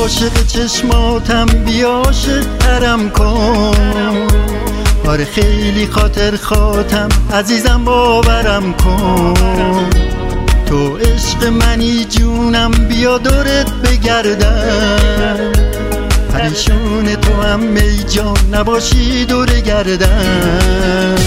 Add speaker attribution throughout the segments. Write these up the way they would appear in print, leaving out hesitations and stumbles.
Speaker 1: عاشق چشماتم بیا عاشق‌ترم کن. آره خیلی خاطر خاطم عزیزم باورم کن. تو عشق منی جونم بیا دورت بگردم. پریشون تو هم می جان نباشی دور گردم.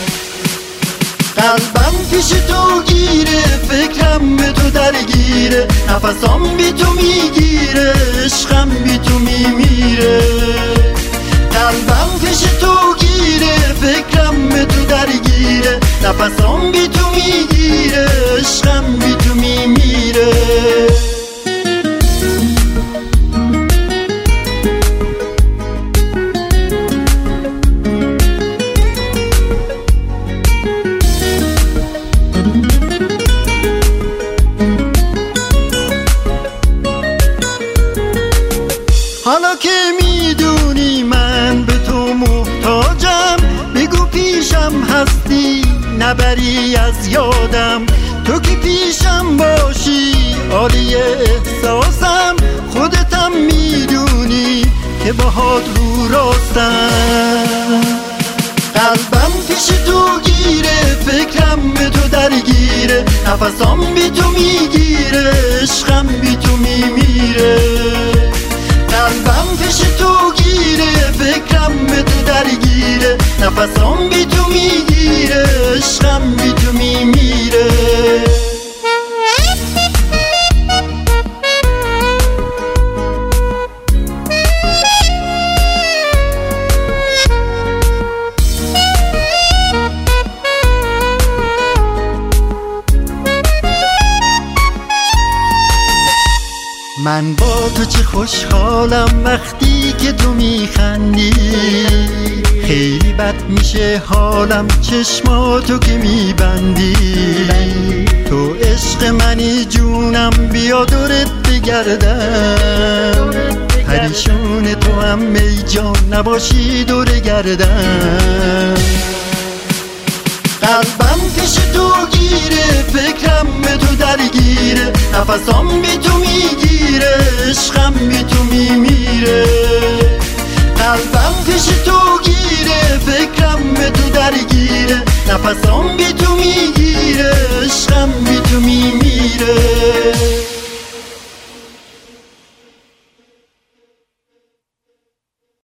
Speaker 1: قلبم پیش تو گیره فکرم به تو درگیره. نفسام بی تو میگیره عشقم بی تو میمیره. قلبم پیش تو گیره فکرم به تو درگیره. نفسام بی تو میگیره عشقم بی تو میمیره. حالا که میدونی من به تو محتاجم، بگو پیشم هستی نبری از یادم. تو که پیشم باشی عالی احساسم. خودتم میدونی که باهات رو راستم. قلبم پیش تو گیره فکرم به تو درگیره. نفسام بی تو میگیره عشقم بی تو میمیره. قلبم پیش تو گیره فکرم به تو درگیره. نفسام بی تو میگیره عشقم بی تو میمیره. من با تو چه خوشحالم وقتی که تو میخندی. خیلی بد میشه حالم چشماتو که میبندی. تو عشق منی جونم بیا دورت بگردم. پریشون تو هم می جان نباشی دور گردم. قلبم پیش تو گیره فکرم به تو درگیره. نفسام بی تو میگیره عشقم بی تو میمیره. قلبم پیش تو گیره فکرم به تو درگیره. نفسام بی تو میگیره